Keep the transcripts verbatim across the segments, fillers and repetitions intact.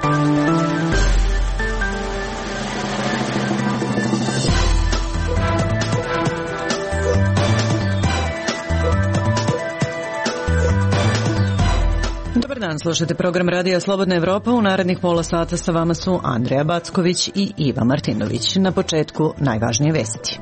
Dobar dan, slušate program Radija Slobodna Evropa. U narednih pola sata sa vama su Andreja Backović i Iva Martinović. Na početku najvažnije vesti.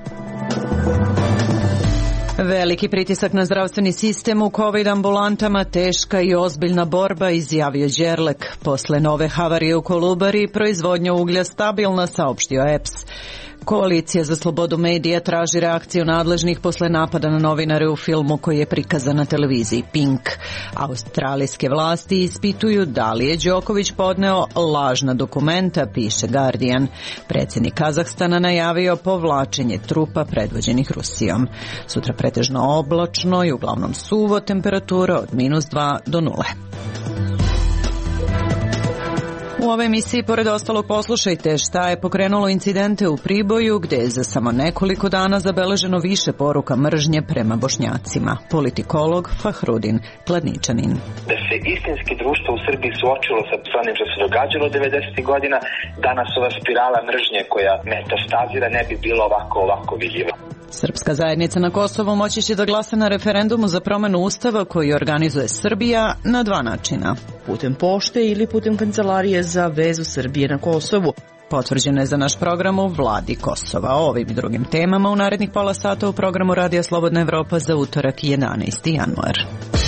Veliki pritisak na zdravstveni sistem u COVID ambulantama, teška i ozbiljna borba, izjavio Đerlek. Posle nove havarije u Kolubari, proizvodnja uglja stabilna, saopštio E P S. Koalicija za slobodu medija traži reakciju nadležnih posle napada na novinare u filmu koji je prikazan na televiziji Pink. Australijske vlasti ispituju da li je Đoković podneo lažna dokumenta, piše Guardian. Predsjednik Kazahstana najavio povlačenje trupa predvođenih Rusijom. Sutra pretežno oblačno i uglavnom suvo, temperatura od minus dva do nule. U ovoj emisiji, pored ostalog, poslušajte šta je pokrenulo incidente u Priboju, gde je za samo nekoliko dana zabeleženo više poruka mržnje prema Bošnjacima. Politikolog Fahrudin Kladničanin. Da se istinski društvo u Srbiji suočilo sa onim što se događalo devedesetih godina, danas ova spirala mržnje koja metastazira ne bi bilo ovako, ovako vidljiva. Srpska zajednica na Kosovu moći će da glasa na referendumu za promenu ustava koji organizuje Srbija na dva načina. Putem pošte ili putem Kancelarije za vezu Srbije na Kosovu. Potvrđeno je za naš program u vladi Kosova. O ovim i drugim temama u narednih pola sata u programu Radija Slobodna Evropa za utorak jedanaesti januar.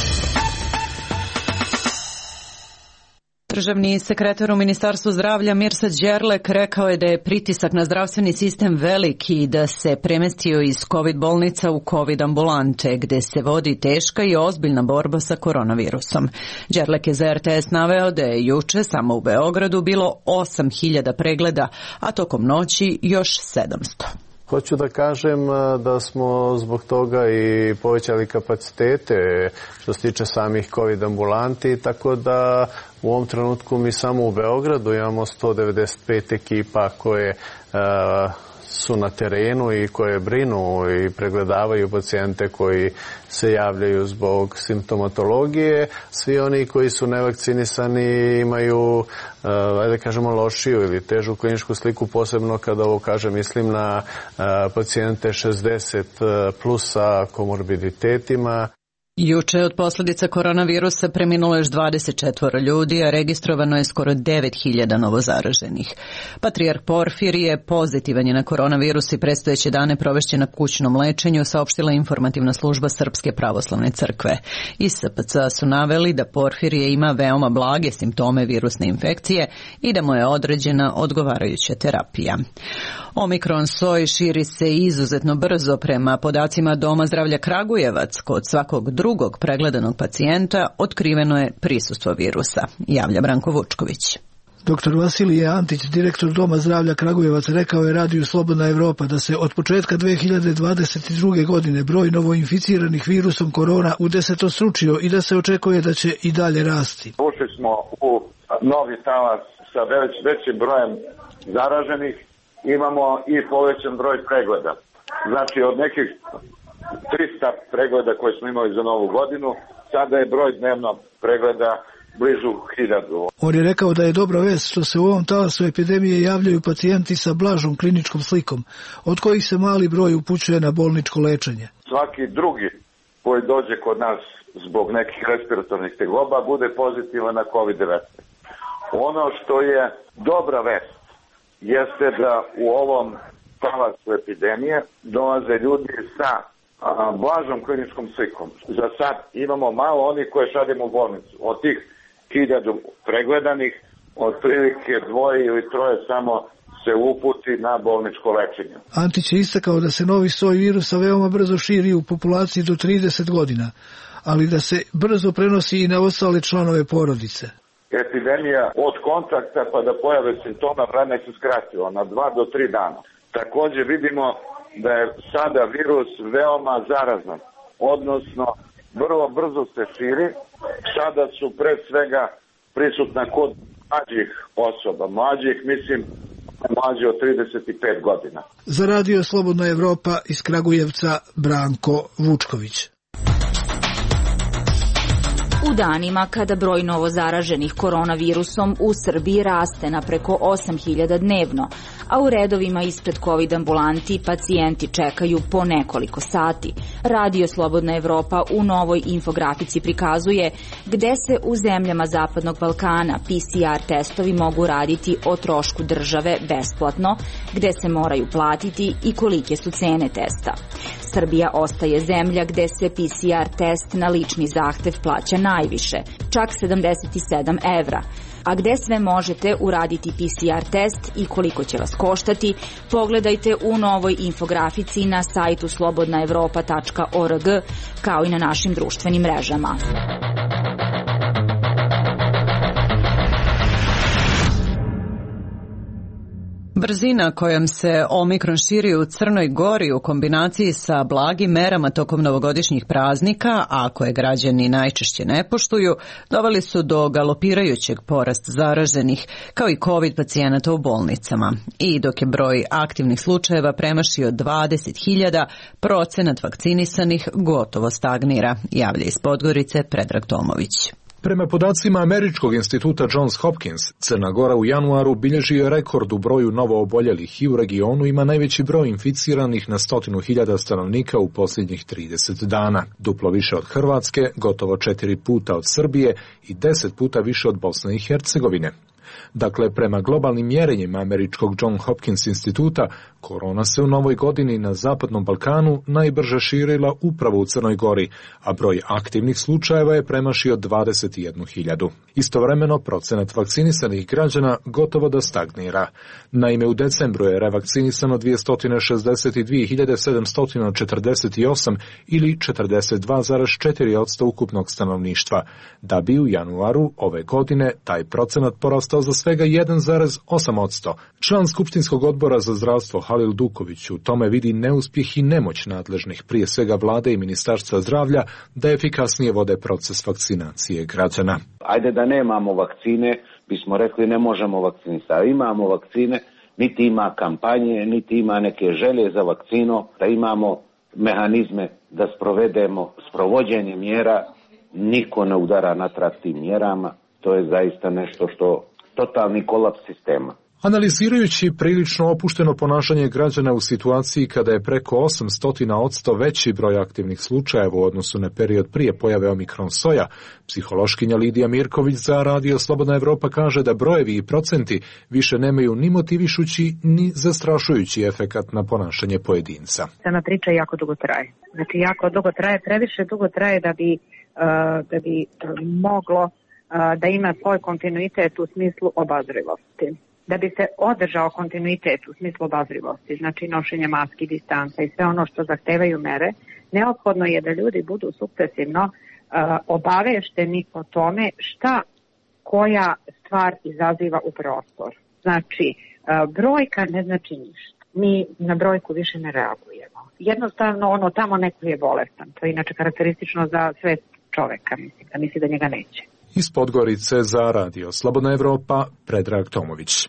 Državni sekretar u Ministarstvu zdravlja Mirsad Đerlek rekao je da je pritisak na zdravstveni sistem veliki i da se premestio iz COVID bolnica u COVID ambulante, gde se vodi teška i ozbiljna borba sa koronavirusom. Đerlek je za R T S naveo da je juče samo u Beogradu bilo osam hiljada pregleda, a tokom noći još sedamsto. Hoću da kažem da smo zbog toga i povećali kapacitete što se tiče samih COVID ambulanti, tako da u ovom trenutku mi samo u Beogradu imamo sto devedeset pet ekipa koje uh, su na terenu i koje brinu i pregledavaju pacijente koji se javljaju zbog simptomatologije. Svi oni koji su nevakcinisani imaju, uh, ajde kažemo, lošiju ili težu kliničku sliku, posebno kada ovo kažem, mislim na uh, pacijente šezdeset plus sa komorbiditetima. Juče od posljedica koronavirusa preminulo još dvadeset četvoro ljudi, a registrovano je skoro devet hiljada novozaraženih. Patrijarh Porfirije pozitivan je na koronavirus i predstojeće dane provešće na kućnom lečenju, saopštila informativna služba Srpske pravoslavne crkve. Iz S P C su naveli da Porfirije ima veoma blage simptome virusne infekcije i da mu je određena odgovarajuća terapija. Omikron soj širi se izuzetno brzo. Prema podacima Doma zdravlja Kragujevac, kod svakog drugog pregledanog pacijenta otkriveno je prisustvo virusa, javlja Branko Vučković. Doktor Vasilije Antić, direktor Doma zdravlja Kragujevac, rekao je Radiju Slobodna Evropa da se od početka dve hiljade dvadeset druge. godine broj novoinficiranih virusom korona udesetostručio i da se očekuje da će i dalje rasti. Ušli smo u novi talas sa već većim brojem zaraženih, imamo i povećan broj pregleda. Znači od nekih trista pregleda koje smo imali za novu godinu, sada je broj dnevno pregleda blizu hiljadu. On je rekao da je dobra vest što se u ovom talasu epidemije javljaju pacijenti sa blažom kliničkom slikom, od kojih se mali broj upućuje na bolničko lečenje. Svaki drugi koji dođe kod nas zbog nekih respiratornih tegoba bude pozitivan na kovid devetnaest. Ono što je dobra vest jeste da u ovom talasu epidemije dolaze ljudi sa a, blažom kliničkom slikom. Za sad imamo malo onih koje šaljemo u bolnicu. Od tih hiljadu pregledanih, otprilike dvoje ili troje samo se uputi na bolničko lečenje. Antić je istakao da se novi soj virusa veoma brzo širi u populaciji do trideset godina, ali da se brzo prenosi i na ostale članove porodice. Epidemija od kontakta pa da pojave simptoma vreme se skratilo na dva do tri dana. Također vidimo da je sada virus veoma zarazan, odnosno vrlo brzo se širi. Sada su pre svega prisutna kod mlađih osoba. Mlađih, mislim, mlađi od trideset pet godina. Za Radio Slobodna Evropa iz Kragujevca Branko Vučković. U danima kada broj novozaraženih koronavirusom u Srbiji raste na preko osam hiljada dnevno, a u redovima ispred COVID ambulanti pacijenti čekaju po nekoliko sati, Radio Slobodna Evropa u novoj infografici prikazuje gde se u zemljama Zapadnog Balkana P C R testovi mogu raditi o trošku države besplatno, gde se moraju platiti i kolike su cene testa. Srbija ostaje zemlja gde se P C R test na lični zahtev plaća najviše, čak sedamdeset sedam evra. A gde sve možete uraditi P C R test i koliko će vas koštati, pogledajte u novoj infografici na sajtu slobodna evropa tačka org, kao i na našim društvenim mrežama. Brzina kojom se Omikron širi u Crnoj Gori u kombinaciji sa blagim merama tokom novogodišnjih praznika, a koje građani najčešće ne poštuju, doveli su do galopirajućeg porasta zaraženih, kao i COVID pacijenata u bolnicama. I dok je broj aktivnih slučajeva premašio dvadeset hiljada, procenat vakcinisanih gotovo stagnira, javlja iz Podgorice Predrag Tomović. Prema podacima Američkog instituta Johns Hopkins, Crna Gora u januaru bilježi je rekord u broju novooboljelih i u regionu ima najveći broj inficiranih na stotinu hiljada stanovnika u posljednjih trideset dana. Duplo više od Hrvatske, gotovo četiri puta od Srbije i deset puta više od Bosne i Hercegovine. Dakle, prema globalnim mjerenjima Američkog Johns Hopkins instituta, korona se u novoj godini na Zapadnom Balkanu najbrže širila upravo u Crnoj Gori, a broj aktivnih slučajeva je premašio dvadeset jednu hiljadu. Istovremeno, procenat vakcinisanih građana gotovo da stagnira. Naime, u decembru je revakcinisano dvjesto šezdeset dvije hiljade sedamsto četrdeset osam ili četrdeset dva zarez četiri posto ukupnog stanovništva, da bi u januaru ove godine taj procenat porastao za svega jedan zarez osam posto. Član Skupštinskog odbora za zdravstvo Halil Duković u tome vidi neuspjeh i nemoć nadležnih, prije svega vlade i ministarstva zdravlja, da efikasnije vode proces vakcinacije građana. Ajde da nemamo vakcine, bismo rekli ne možemo vakcinisati. Imamo vakcine, niti ima kampanje, niti ima neke želje za vakcino, da imamo mehanizme da sprovedemo sprovođenje mjera, niko ne udara natrag tim mjerama. To je zaista nešto što totalni kolaps sistema. Analizirajući prilično opušteno ponašanje građana u situaciji kada je preko osamsto posto veći broj aktivnih slučajeva u odnosu na period prije pojave Omikron soja, psihološkinja Lidija Mirković za Radio Slobodna Evropa kaže da brojevi i procenti više nemaju ni motivišući ni zastrašujući efekat na ponašanje pojedinca. Sama priča jako dugo traje. Znači jako dugo traje, previše dugo traje da bi, uh, da bi moglo uh, da ima svoj kontinuitet u smislu obazrivosti. Da bi se održao kontinuitet u smislu obazrivosti, znači nošenje maski, distanca i sve ono što zahtevaju mere, neophodno je da ljudi budu sukcesivno uh, obavešteni o tome šta koja stvar izaziva u prostor. Znači, uh, brojka ne znači ništa. Mi na brojku više ne reagujemo. Jednostavno, ono tamo neko je bolestan. To je inače karakteristično za sve čoveka, mislim, da misli da njega neće. Iz Podgorice za Radio Slobodna Evropa, Predrag Tomović.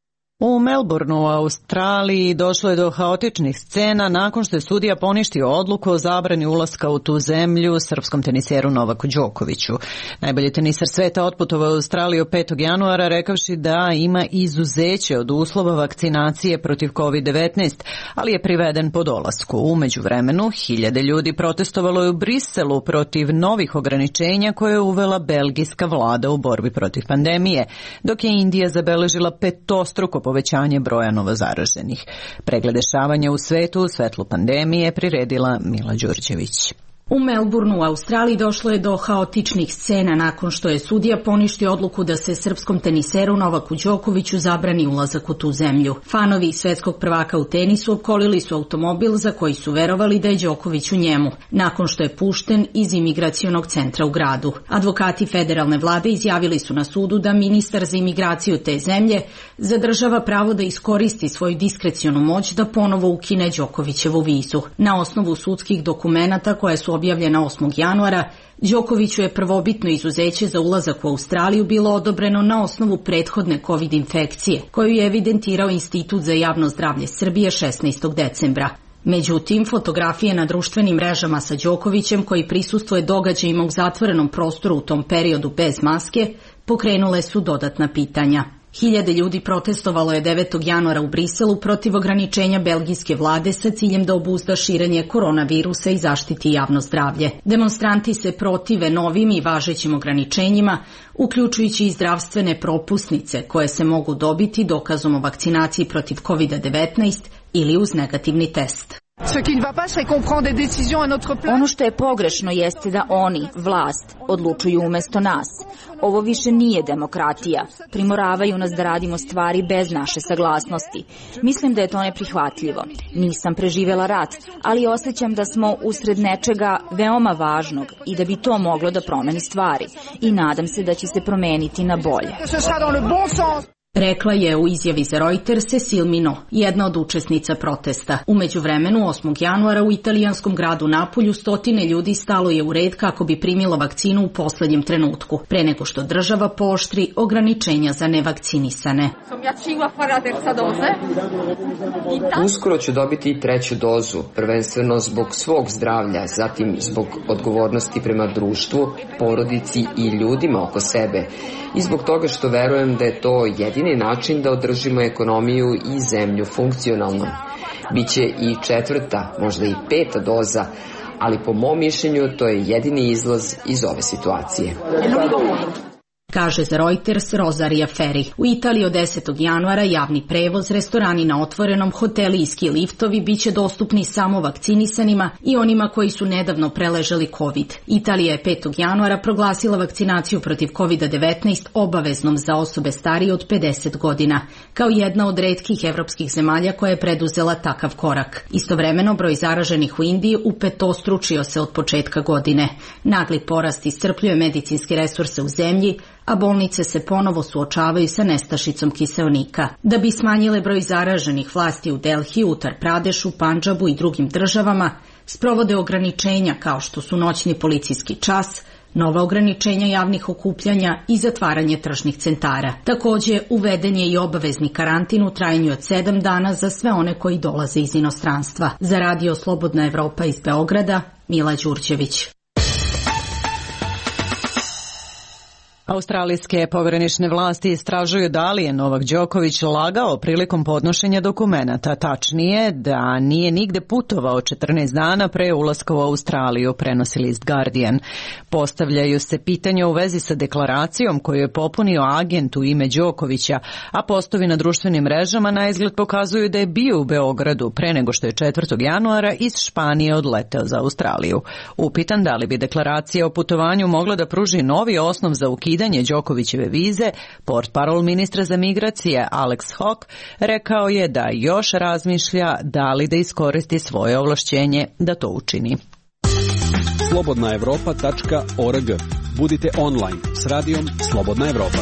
U Melbourneu u Australiji došlo je do haotičnih scena nakon što je sudija poništio odluku o zabrani ulaska u tu zemlju srpskom teniseru Novaku Đokoviću. Najbolji tenisar sveta otputovao u Australiju petog januara rekavši da ima izuzeće od uslova vakcinacije protiv kovid devetnaest, ali je priveden po dolasku. U međuvremenu, hiljade ljudi protestovalo je u Briselu protiv novih ograničenja koje je uvela belgijska vlada u borbi protiv pandemije, dok je Indija zabeležila petostruko povećanje broja novozaraženih. Pregled dešavanja u svetu u svetlu pandemije priredila Mila Đurđević. U Melbourneu u Australiji došlo je do haotičnih scena nakon što je sudija poništio odluku da se srpskom teniseru Novaku Đokoviću zabrani ulazak u tu zemlju. Fanovi svetskog prvaka u tenisu opkolili su automobil za koji su verovali da je Đoković u njemu, nakon što je pušten iz imigracionog centra u gradu. Advokati federalne vlade izjavili su na sudu da ministar za imigraciju te zemlje zadržava pravo da iskoristi svoju diskrecionu moć da ponovo ukine Đokovićevu vizu. Na osnovu sudskih dokumenata koje su objavljena osmog januara, Đokoviću je prvobitno izuzeće za ulazak u Australiju bilo odobreno na osnovu prethodne COVID infekcije, koju je evidentirao Institut za javno zdravlje Srbije šesnaestog decembra. Međutim, fotografije na društvenim mrežama sa Đokovićem, koji prisustvuje događajima u zatvorenom prostoru u tom periodu bez maske, pokrenule su dodatna pitanja. Hiljade ljudi protestovalo je devetog januara u Briselu protiv ograničenja belgijske vlade sa ciljem da obuzda širenje koronavirusa i zaštiti javno zdravlje. Demonstranti se protive novim i važećim ograničenjima, uključujući i zdravstvene propusnice koje se mogu dobiti dokazom o vakcinaciji protiv kovid devetnaest ili uz negativni test. Ono što je pogrešno jeste da oni, vlast, odlučuju umesto nas. Ovo više nije demokratija. Primoravaju nas da radimo stvari bez naše saglasnosti. Mislim da je to neprihvatljivo. Nisam preživela rat, ali osjećam da smo usred nečega veoma važnog i da bi to moglo da promeni stvari. I nadam se da će se promeniti na bolje. Rekla je u izjavi za Reuters Cecile Minot, jedna od učesnica protesta. U međuvremenu, osmog januara u italijanskom gradu Napolju stotine ljudi stalo je u red kako bi primilo vakcinu u poslednjem trenutku, pre nego što država pooštri ograničenja za nevakcinisane. Uskoro ću dobiti i treću dozu, prvenstveno zbog svog zdravlja, zatim zbog odgovornosti prema društvu, porodici i ljudima oko sebe i zbog toga što verujem da je to jedini način da održimo ekonomiju i zemlju funkcionalnom. Biće i četvrta, možda i peta doza, ali po mom mišljenju to je jedini izlaz iz ove situacije. Kaže za Reuters Rosaria Ferri. U Italiji od desetog januara javni prevoz, restorani na otvorenom, hoteli i ski liftovi biće dostupni samo vakcinisanima i onima koji su nedavno preležali COVID. Italija je petog januara proglasila vakcinaciju protiv kovid devetnaest obaveznom za osobe starije od pedeset godina, kao jedna od retkih evropskih zemalja koja je preduzela takav korak. Istovremeno, broj zaraženih u Indiji upetostručio se od početka godine. Nagli porast iscrpljuje medicinske resurse u zemlji, a bolnice se ponovo suočavaju sa nestašicom kiseonika. Da bi smanjile broj zaraženih, vlasti u Delhi, Utar Pradešu, Pandžabu i drugim državama sprovode ograničenja kao što su noćni policijski čas, nova ograničenja javnih okupljanja i zatvaranje tržnih centara. Takođe, uveden je i obavezni karantin u trajanju od sedam dana za sve one koji dolaze iz inostranstva. Za Radio Slobodna Evropa iz Beograda, Mila Đurđević. Australijske poverenične vlasti istražuju da li je Novak Đoković lagao prilikom podnošenja dokumenata, tačnije da nije nigde putovao četrnaest dana pre ulaska u Australiju, prenosi list Guardian. Postavljaju se pitanja u vezi sa deklaracijom koju je popunio agent u ime Đokovića, a postovi na društvenim mrežama na izgled pokazuju da je bio u Beogradu pre nego što je četvrtog januara iz Španije odleteo za Australiju. Upitan da li bi deklaracija o putovanju mogla da pruži novi osnov za ukidanje Đokovićeve vize, portparol ministra za migracije Alex Hawke rekao je da još razmišlja da li da iskoristi svoje ovlašćenje da to učini. slobodna evropa tačka org. Budite online s radijom Slobodna Evropa.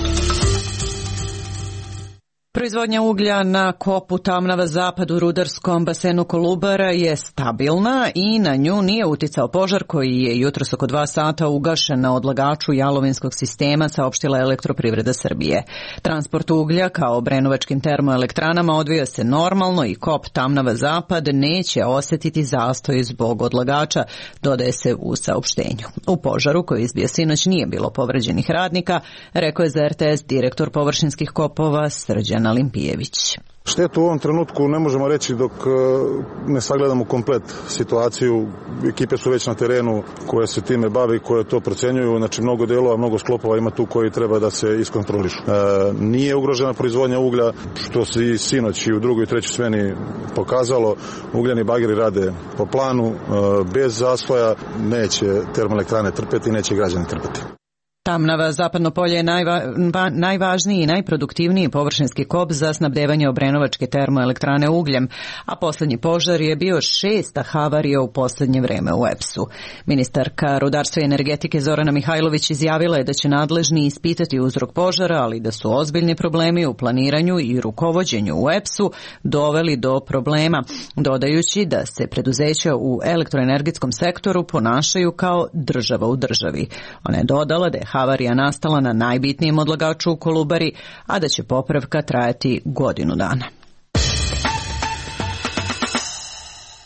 Proizvodnja uglja na kopu Tamnava Zapad u rudarskom basenu Kolubara je stabilna i na nju nije uticao požar koji je jutros oko dva sata ugašen na odlagaču jalovinskog sistema, saopštila Elektroprivreda Srbije. Transport uglja kao brenovačkim termoelektranama odvija se normalno i kop Tamnava Zapad neće osetiti zastoj zbog odlagača, dodaje se u saopštenju. U požaru koji izbio sinoć nije bilo povređenih radnika, rekao je za er te es direktor površinskih kopova Srđan Alimpijević. Štetu u ovom trenutku ne možemo reći dok ne sagledamo komplet situaciju. Ekipe su već na terenu koje se time bave i koje to procenjuju. Znači mnogo delova, mnogo sklopova ima tu koji treba da se iskontrolišu. E, nije ugrožena proizvodnja uglja, što se i sinoć i u drugoj i trećoj smeni pokazalo. Ugljeni bageri rade po planu, e, bez zastoja, neće termoelektrane trpeti, neće građani trpeti. Tamnava Zapadno polje je najva, najvažniji i najproduktivniji površinski kop za snabdevanje obrenovačke termoelektrane ugljem, a poslednji požar je bio šesta havarija u poslednje vreme u E P S-u. Ministarka rudarstva i energetike Zorana Mihajlović izjavila je da će nadležni ispitati uzrok požara, ali da su ozbiljni problemi u planiranju i rukovođenju u E P S-u doveli do problema, dodajući da se preduzeća u elektroenergetskom sektoru ponašaju kao država u državi. Ona je dodala da je havarija nastala na najbitnijem odlagaču u Kolubari, a da će popravka trajati godinu dana.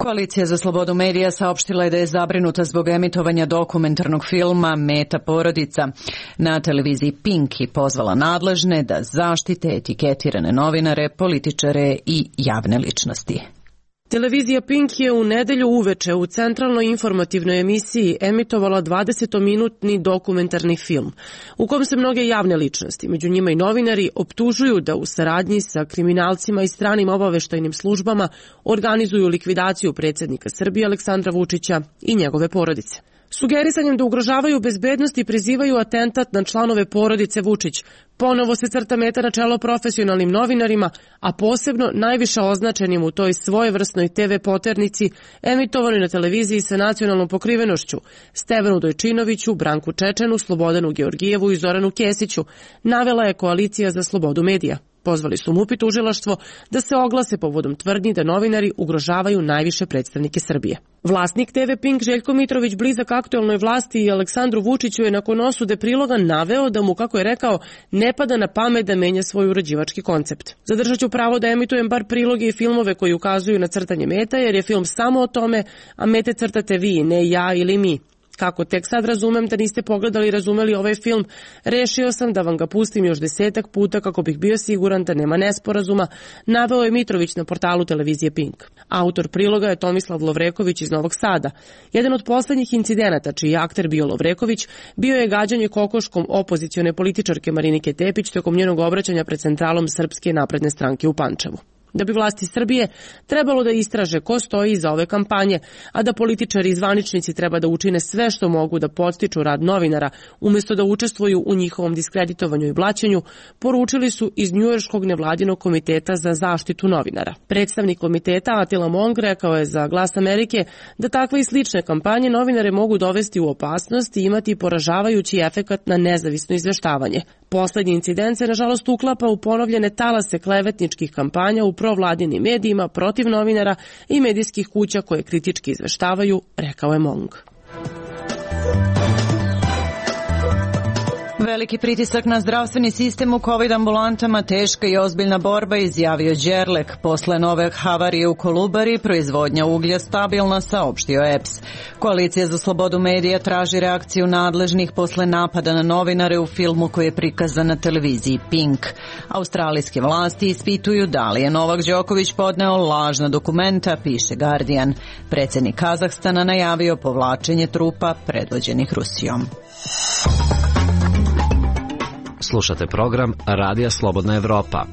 Koalicija za slobodu medija saopštila je da je zabrinuta zbog emitovanja dokumentarnog filma Meta porodica na televiziji Pink i pozvala nadležne da zaštite etiketirane novinare, političare i javne ličnosti. Televizija Pink je u nedelju uveče u centralnoj informativnoj emisiji emitovala dvadesetominutni dokumentarni film, u kom se mnoge javne ličnosti, među njima i novinari, optužuju da u saradnji sa kriminalcima i stranim obaveštajnim službama organizuju likvidaciju predsjednika Srbije Aleksandra Vučića i njegove porodice. Sugerisanjem da ugrožavaju bezbednost i prizivaju atentat na članove porodice Vučić, ponovo se crta meta na čelo profesionalnim novinarima, a posebno najviše označenim u toj svojevrsnoj te ve poternici emitovanoj na televiziji sa nacionalnom pokrivenošću Stevanu Dojčinoviću, Branku Čečenu, Slobodanu Georgijevu i Zoranu Kesiću, navela je Koalicija za slobodu medija. Pozvali su M U P i tužilaštvo da se oglase povodom tvrdnji da novinari ugrožavaju najviše predstavnike Srbije. Vlasnik te ve Pink Željko Mitrović, blizak aktuelnoj vlasti i Aleksandru Vučiću, je nakon osude priloga naveo da mu, kako je rekao, ne pada na pamet da menja svoj uređivački koncept. Zadržat ću pravo da emitujem bar priloge i filmove koji ukazuju na crtanje meta, jer je film samo o tome, a mete crtate vi, ne ja ili mi. Kako tek sad razumem da niste pogledali i razumeli ovaj film, rešio sam da vam ga pustim još desetak puta kako bih bio siguran da nema nesporazuma, naveo je Mitrović na portalu televizije Pink. Autor priloga je Tomislav Lovreković iz Novog Sada. Jedan od poslednjih incidenata čiji je akter bio Lovreković bio je gađanje kokoškom opozicione političarke Marinike Tepić tokom njenog obraćanja pred centralom Srpske napredne stranke u Pančevu. Da bi vlasti Srbije trebalo da istraže ko stoji iza ove kampanje, a da političari i zvaničnici treba da učine sve što mogu da podstiču rad novinara, umjesto da učestvuju u njihovom diskreditovanju i blaćenju, poručili su iz Njujorškog nevladinog komiteta za zaštitu novinara. Predstavnik komiteta Attila Monk rekao je za Glas Amerike da takve i slične kampanje novinare mogu dovesti u opasnost i imati poražavajući efekat na nezavisno izveštavanje. Poslednji incident se, nažalost, uklapa u ponovljene talase klevetničkih kampanja u provladinim medijima protiv novinara i medijskih kuća koje kritički izveštavaju, rekao je Monk. Veliki pritisak na zdravstveni sistem u COVID ambulantama, teška i ozbiljna borba, izjavio Đerlek. Posle nove havarije u Kolubari, proizvodnja uglja stabilna, saopštio E P S. Koalicija za slobodu medija traži reakciju nadležnih posle napada na novinare u filmu koji je prikazan na televiziji Pink. Australijske vlasti ispituju da li je Novak Đoković podneo lažna dokumenta, piše Guardian. Predsjednik Kazahstana najavio povlačenje trupa predvođenih Rusijom. Slušate program Radija Slobodna Evropa.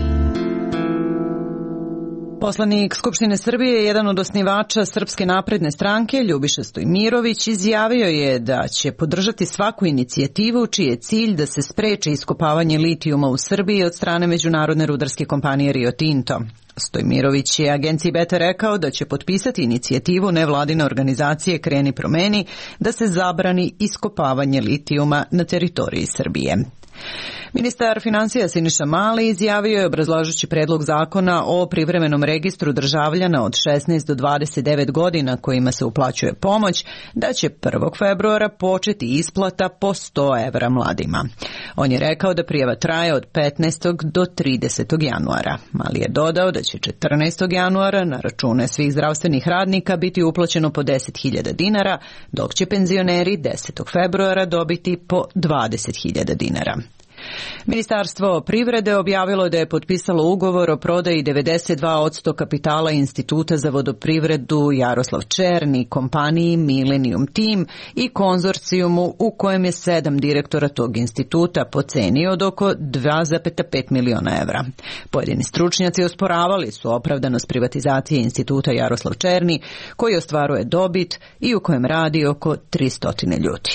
Poslanik Skupštine Srbije, jedan od osnivača Srpske napredne stranke, Ljubiša Stojmirović, izjavio je da će podržati svaku inicijativu čiji je cilj da se spreči iskopavanje litijuma u Srbiji od strane međunarodne rudarske kompanije Rio Tinto. Stojmirović je agenciji Beta rekao da će potpisati inicijativu nevladine organizacije Kreni promeni da se zabrani iskopavanje litijuma na teritoriji Srbije. Ministar finansija Siniša Mali izjavio je, obrazlažući predlog zakona o privremenom registru državljana od šesnaest do dvadeset devet godina kojima se uplaćuje pomoć, da će prvog februara početi isplata po sto evra mladima. On je rekao da prijava traje od petnaestog do tridesetog januara. Mali je dodao da će četrnaestog januara na račune svih zdravstvenih radnika biti uplaćeno po deset hiljada dinara, dok će penzioneri desetog februara dobiti po dvadeset hiljada dinara. Ministarstvo privrede objavilo da je potpisalo ugovor o prodaji devedeset dva posto kapitala Instituta za vodoprivredu Jaroslav Černi, kompaniji Millennium Team i konzorcijumu u kojem je sedam direktora tog instituta po ceni od oko dva zarez pet miliona evra. Pojedini stručnjaci osporavali su opravdanost privatizacije Instituta Jaroslav Černi, koji ostvaruje dobit i u kojem radi oko tristo ljudi.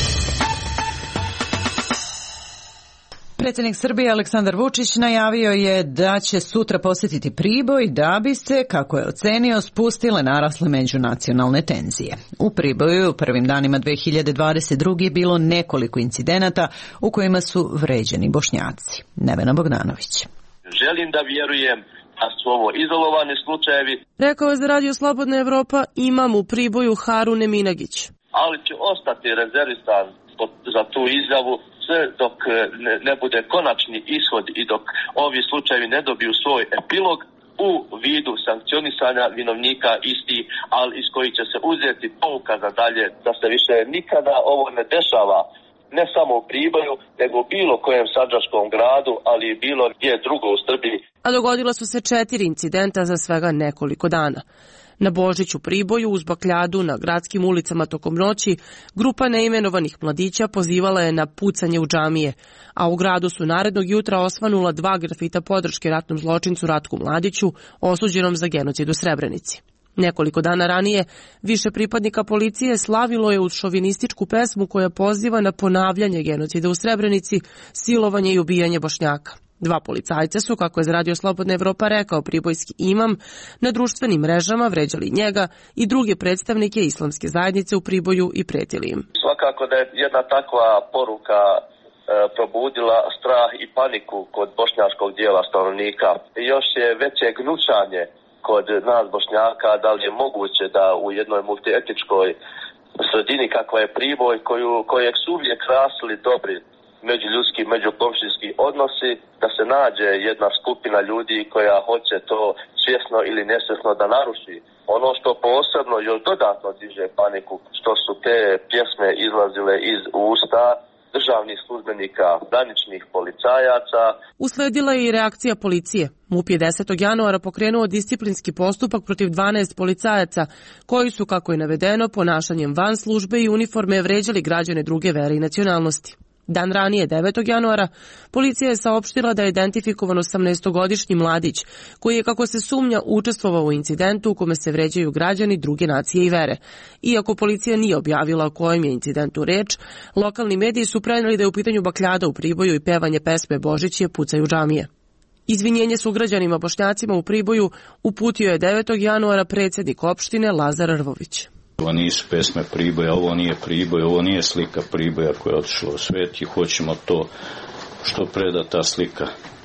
Predsjednik Srbije Aleksandar Vučić najavio je da će sutra posjetiti Priboj da bi se, kako je ocenio, spustile narasle međunacionalne tenzije. U Priboju u prvim danima dve hiljade dvadeset druge bilo nekoliko incidenata u kojima su vređeni Bošnjaci. Nevena Bogdanović. Želim da vjerujem da su ovo izolovani slučajevi. Rekao je za Radio Slobodna Evropa imam u Priboju Harun Eminagić. Ali će ostati rezervisan za tu izjavu sve dok ne, ne bude konačni ishod i dok ovi slučajevi ne dobiju svoj epilog, u vidu sankcionisanja vinovnika isti, ali iz koji će se uzeti pouka za dalje, da se više nikada ovo ne dešava, ne samo u Priboju, nego u bilo kojem sandžačkom gradu, ali i bilo gdje drugo u Srbiji. A dogodila su se četiri incidenta za svega nekoliko dana. Na Božić u Priboju uz bakljadu na gradskim ulicama tokom noći grupa neimenovanih mladića pozivala je na pucanje u džamije, a u gradu su narednog jutra osvanula dva grafita podrške ratnom zločincu Ratku Mladiću, osuđenom za genocid u Srebrenici. Nekoliko dana ranije više pripadnika policije slavilo je uz šovinističku pesmu koja poziva na ponavljanje genocida u Srebrenici, silovanje i ubijanje Bošnjaka. Dva policajca su, kako je za Radio Slobodna Evropa rekao pribojski imam, na društvenim mrežama vređali njega i druge predstavnike islamske zajednice u Priboju i pretili im. Svakako da je jedna takva poruka e, probudila strah i paniku kod bošnjačkog dijela stanovnika. Još je veće gnušanje kod nas Bošnjaka, da li je moguće da u jednoj multietničkoj sredini kakva je Priboj, koju, kojeg su uvijek krasili dobri međuljudski, međukomšijski odnosi, da se nađe jedna skupina ljudi koja hoće to svjesno ili nesvjesno da naruši. Ono što posebno još dodatno diže paniku, što su te pjesme izlazile iz usta državnih službenika, graničnih policajaca. Usledila je i reakcija policije. MUP je desetog januara pokrenuo disciplinski postupak protiv dvanaest policajaca, koji su, kako je navedeno, ponašanjem van službe i uniforme vređali građane druge vere i nacionalnosti. Dan ranije, devetog januara, policija je saopštila da je identifikovan osamnaestogodišnji mladić, koji je, kako se sumnja, učestvovao u incidentu u kome se vređaju građani druge nacije i vere. Iako policija nije objavila o kojem je incidentu reč, lokalni mediji su prenijeli da je u pitanju bakljada u Priboju i pevanje pesme Božić je pucaju džamije. Izvinjenje sugrađanima Bošnjacima u Priboju uputio je devetog januara predsjednik opštine Lazar Rvović. Ovo nisu pesme Priboja, ovo nije Priboj, ovo nije slika Priboja koja je otišla u svet i hoćemo to što pre da ta slika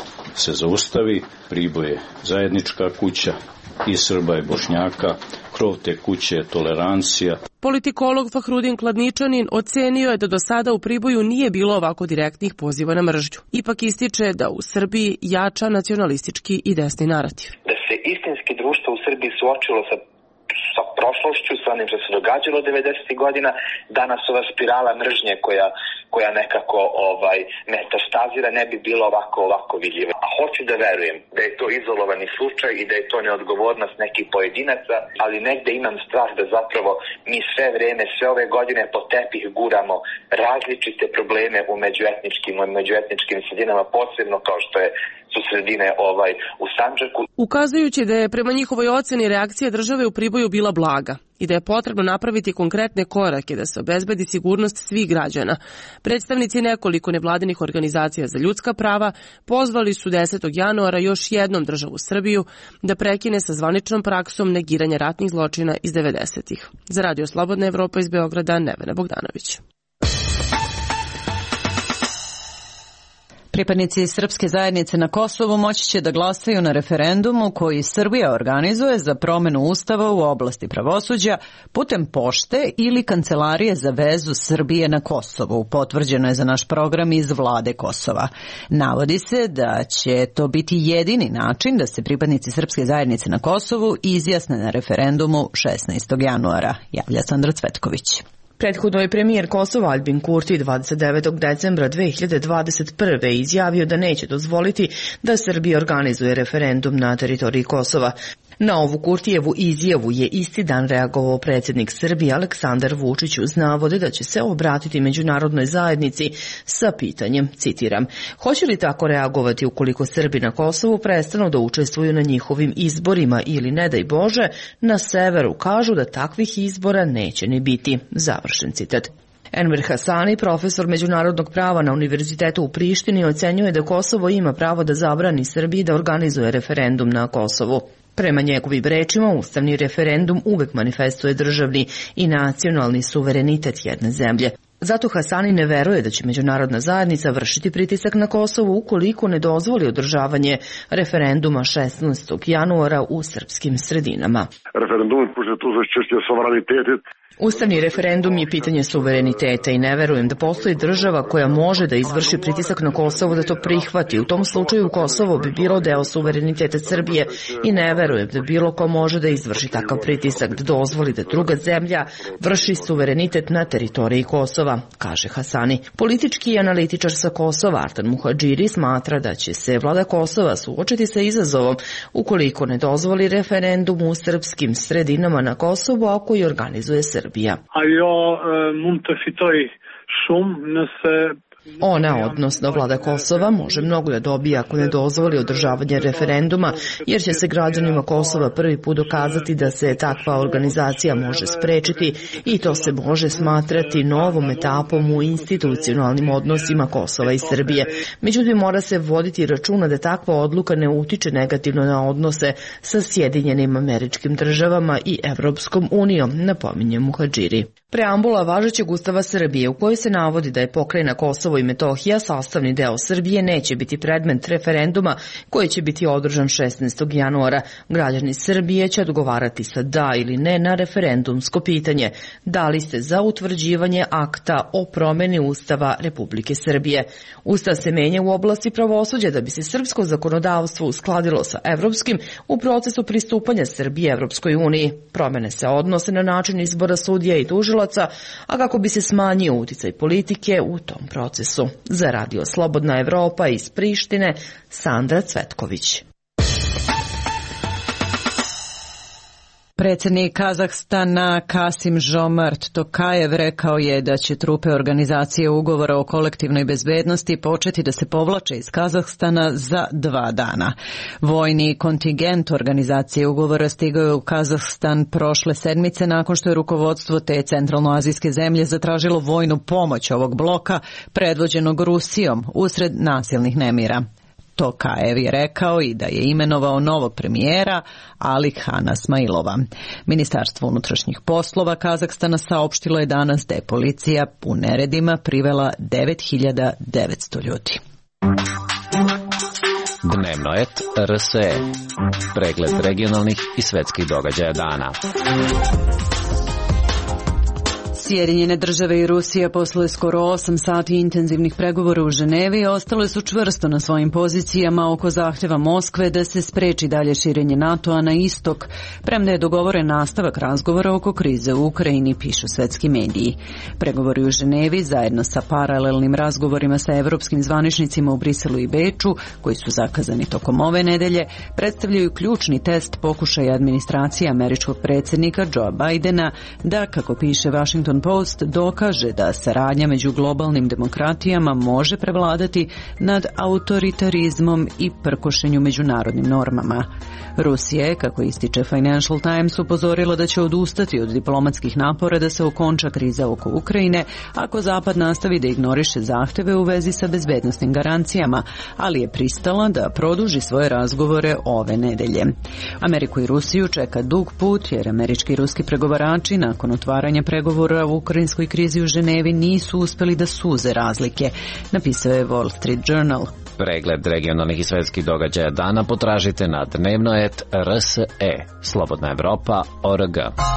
se zaustavi. Priboj je zajednička kuća i Srba i Bošnjaka, krov te kuće je tolerancija. Politikolog Fahrudin Kladničanin ocenio je da do sada u Priboju nije bilo ovako direktnih poziva na mržnju. Ipak ističe da u Srbiji jača nacionalistički i desni narativ. Da se istinski društvo u Srbiji suočilo sa sa prošlošću, sa onim što se događalo devedesetih godina, danas ova spirala mržnje koja, koja nekako ovaj, metastazira ne bi bilo ovako, ovako vidljiva. A hoću da verujem da je to izolovani slučaj i da je to neodgovornost nekih pojedinaca, ali negde imam strah da zapravo mi sve vreme, sve ove godine po tepih guramo različite probleme u međuetničkim, u međuetničkim sredinama, posebno kao što je su sredine ovaj, u Sandžaku. Ukazujući da je prema njihovoj oceni reakcija države u Priboju bila blaga i da je potrebno napraviti konkretne korake da se obezbedi sigurnost svih građana, predstavnici nekoliko nevladinih organizacija za ljudska prava pozvali su desetog januara još jednom državu Srbiju da prekine sa zvaničnom praksom negiranja ratnih zločina iz devedesetih. Za Radio Slobodna Evropa iz Beograda, Nevena Bogdanović. Pripadnici srpske zajednice na Kosovu moći će da glasaju na referendumu koji Srbija organizuje za promenu ustava u oblasti pravosuđa putem pošte ili Kancelarije za vezu Srbije na Kosovu. Potvrđeno je za naš program iz vlade Kosova. Navodi se da će to biti jedini način da se pripadnici srpske zajednice na Kosovu izjasne na referendumu šesnaestog januara, javlja Sandra Cvetković. Prethodno je premijer Kosova Aljbin Kurti dvadeset devetog decembra dve hiljade dvadeset prve izjavio da neće dozvoliti da Srbija organizuje referendum na teritoriji Kosova. Na ovu Kurtijevu izjavu je isti dan reagovao predsjednik Srbije Aleksandar Vučić uz navode da će se obratiti međunarodnoj zajednici sa pitanjem, citiram, hoće li tako reagovati ukoliko Srbi na Kosovu prestanu da učestvuju na njihovim izborima ili, ne daj Bože, na severu kažu da takvih izbora neće ni biti, završen citat. Enver Hasani, profesor međunarodnog prava na Univerzitetu u Prištini, ocenjuje da Kosovo ima pravo da zabrani Srbiji da organizuje referendum na Kosovu. Prema njegovim rečima, ustavni referendum uvek manifestuje državni i nacionalni suverenitet jedne zemlje. Zato Hasani ne veruje da će međunarodna zajednica vršiti pritisak na Kosovo ukoliko ne dozvoli održavanje referenduma šesnaestog januara u srpskim sredinama. Ustavni referendum je pitanje suvereniteta i ne verujem da postoji država koja može da izvrši pritisak na Kosovo da to prihvati. U tom slučaju Kosovo bi bilo deo suvereniteta Srbije i ne verujem da bilo ko može da izvrši takav pritisak, da dozvoli da druga zemlja vrši suverenitet na teritoriji Kosova, kaže Hasani. Politički analitičar sa Kosova Artan Muhadžiri smatra da će se vlada Kosova suočiti sa izazovom ukoliko ne dozvoli referendum u srpskim sredinama na Kosovu, a koji organizuje Srbija. Ajo mund të fitoj shumë nëse Ona, odnosno vlada Kosova, može mnogo da dobije ako ne dozvoli održavanje referenduma, jer će se građanima Kosova prvi put dokazati da se takva organizacija može sprečiti i to se može smatrati novom etapom u institucionalnim odnosima Kosova i Srbije. Međutim, mora se voditi računa da takva odluka ne utiče negativno na odnose sa Sjedinjenim Američkim Državama i Evropskom unijom, napominje Muhadžiri. Preambula važećeg Ustava Srbije u kojoj se navodi da je pokrajina Kosovo i Metohija sastavni deo Srbije neće biti predmet referenduma koji će biti održan šesnaestog januara. Građani Srbije će odgovarati sa da ili ne na referendumsko pitanje. Da li ste za utvrđivanje akta o promeni Ustava Republike Srbije? Ustav se menja u oblasti pravosuđa da bi se srpsko zakonodavstvo uskladilo sa evropskim u procesu pristupanja Srbije Evropskoj uniji. Promene se odnose na način izbora sudija i tužilaca, a kako bi se smanjio uticaj politike u tom procesu. Za Radio Slobodna Evropa iz Prištine, Sandra Cvetković. Predsjednik Kazahstana Kasim-Žomart Tokajev rekao je da će trupe organizacije ugovora o kolektivnoj bezbednosti početi da se povlače iz Kazahstana za dva dana. Vojni kontingent organizacije ugovora stigao je u Kazahstan prošle sedmice nakon što je rukovodstvo te centralnoazijske zemlje zatražilo vojnu pomoć ovog bloka predvođenog Rusijom usred nasilnih nemira. Tokajev je rekao i da je imenovao novog premijera Alikhana Smailova. Ministarstvo unutrašnjih poslova Kazahstana saopštilo je danas da je policija u neredima privela devet hiljada devetsto ljudi. Dnevno et R S E. Pregled regionalnih i svetskih događaja dana. Sjedinjene države i Rusija posle skoro osam sati intenzivnih pregovora u Ženevi ostale su čvrsto na svojim pozicijama oko zahtjeva Moskve da se spreči dalje širenje NATO-a na istok, premda je dogovoren nastavak razgovora oko krize u Ukrajini, pišu svetski mediji. Pregovori u Ženevi zajedno sa paralelnim razgovorima sa evropskim zvaničnicima u Briselu i Beču, koji su zakazani tokom ove nedelje, predstavljaju ključni test pokušaja administracije američkog predsjednika Joea Bidena da, kako piše Washington Post, dokaže da saradnja među globalnim demokratijama može prevladati nad autoritarizmom i prkošenju međunarodnim normama. Rusija je, kako ističe Financial Times, upozorila da će odustati od diplomatskih napora da se okonča kriza oko Ukrajine ako Zapad nastavi da ignoriše zahteve u vezi sa bezbednosnim garancijama, ali je pristala da produži svoje razgovore ove nedelje. Ameriku i Rusiju čeka dug put jer američki i ruski pregovarači nakon otvaranja pregovora u ukrajinskoj krizi u Ženevi nisu uspeli da suze razlike, napisao je Wall Street Journal. Pregled regionalnih i svetskih događaja dana potražite na dnevno et R S E. Slobodna Evropa O R G.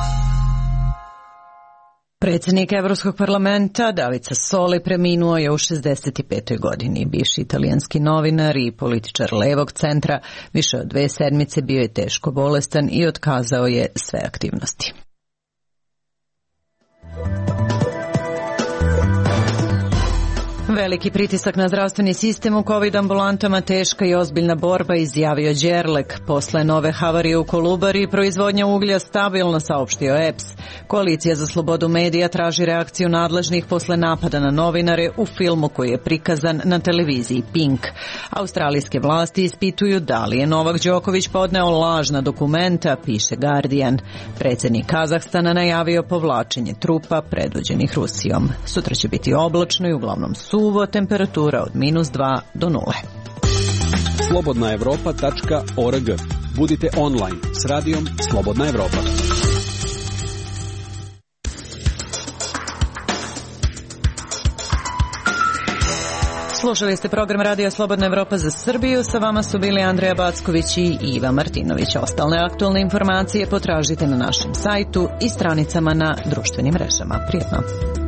Predsjednik Evropskog parlamenta David Sassoli preminuo je u šezdeset petoj godini. Bivši italijanski novinar i političar levog centra više od dve sedmice bio je teško bolestan i otkazao je sve aktivnosti. Veliki pritisak na zdravstveni sistem u COVID ambulantama, teška i ozbiljna borba, izjavio Đerlek. Posle nove havarije u Kolubari, proizvodnja uglja stabilno, saopštio E P S. Koalicija za slobodu medija traži reakciju nadležnih posle napada na novinare u filmu koji je prikazan na televiziji Pink. Australijske vlasti ispituju da li je Novak Đoković podneo lažna dokumenta, piše Guardian. Predsjednik Kazahstana najavio povlačenje trupa predvođenih Rusijom. Sutra će biti oblačno i uglavnom suvo, temperatura od minus dva do nule. slobodna evropa tačka O R G. Budite online s radijom Slobodna Evropa. Slušali ste program Radio Slobodna Evropa za Srbiju. Sa vama su bili Andreja Backović i Iva Martinović. Ostale aktualne informacije potražite na našem sajtu i stranicama na društvenim mrežama. Prijetno.